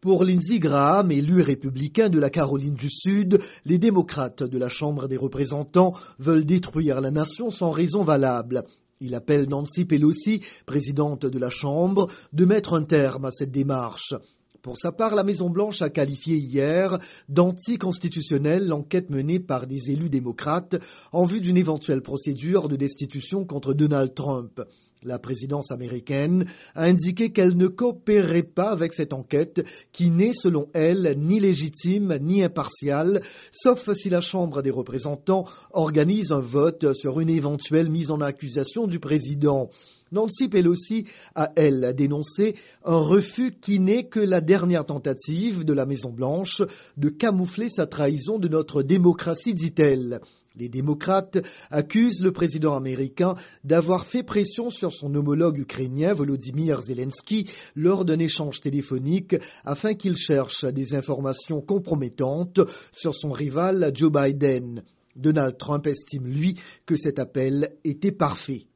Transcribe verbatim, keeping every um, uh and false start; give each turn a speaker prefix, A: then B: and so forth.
A: Pour Lindsey Graham, élu républicain de la Caroline du Sud, les démocrates de la Chambre des représentants veulent détruire la nation sans raison valable. Il appelle Nancy Pelosi, présidente de la Chambre, de mettre un terme à cette démarche. Pour sa part, la Maison-Blanche a qualifié hier d'anticonstitutionnelle l'enquête menée par des élus démocrates en vue d'une éventuelle procédure de destitution contre Donald Trump. La présidence américaine a indiqué qu'elle ne coopérerait pas avec cette enquête qui n'est, selon elle, ni légitime ni impartiale, sauf si la Chambre des représentants organise un vote sur une éventuelle mise en accusation du président. Nancy Pelosi a, elle, dénoncé un refus qui n'est que la dernière tentative de la Maison-Blanche de camoufler sa trahison de notre démocratie, dit-elle. Les démocrates accusent le président américain d'avoir fait pression sur son homologue ukrainien Volodymyr Zelensky lors d'un échange téléphonique afin qu'il cherche des informations compromettantes sur son rival Joe Biden. Donald Trump estime, lui, que cet appel était parfait.